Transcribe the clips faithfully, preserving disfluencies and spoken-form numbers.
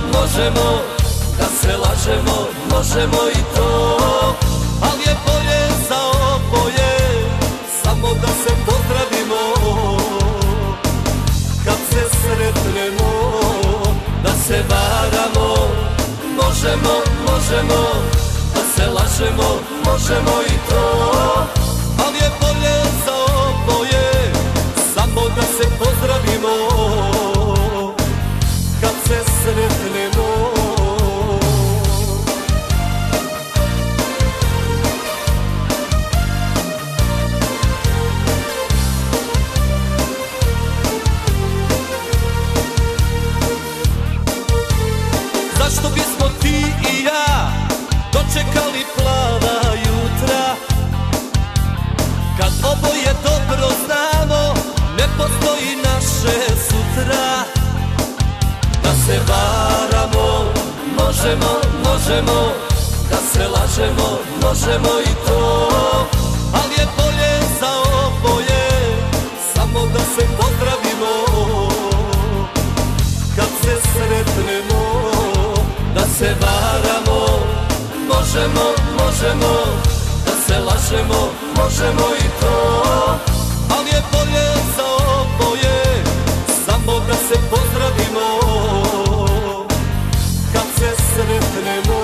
možemo, da se lažemo, možemo i to. Al je bolje za oboje, samo da se pozdravimo. Kad se sretnemo, da se varamo. Možemo, možemo, da se lažemo, možemo i to. Al je bolje za oboje, samo da se pozdravimo. Kad se sretnemo. Zašto bismo ti i ja dočekali plava jutra, kad oboje dobro znamo ne postoji naše sutra. Da se varamo, možemo, možemo, da se lažemo, možemo i to. Al je bolje za oboje, samo da se pozdravimo. Kad se sretnemo, da se varamo. Možemo, možemo, da se lažemo, možemo i to. Al je bolje za oboje, samo da se pozdravimo. Kad se sretnemo.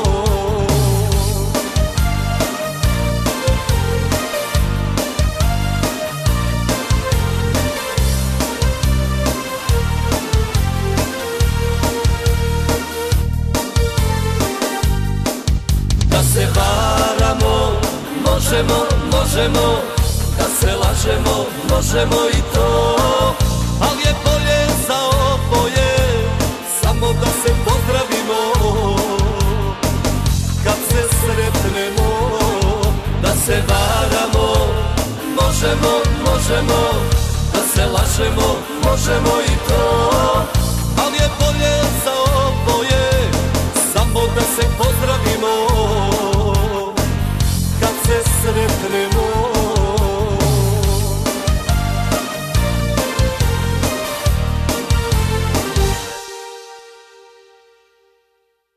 Da se varamo, možemo, možemo, da se lažemo, možemo i to. Al je bolje za oboje, samo da se pozdravimo. Kad se sretnemo, da se varamo. Možemo, možemo, da se lažemo, možemo i to.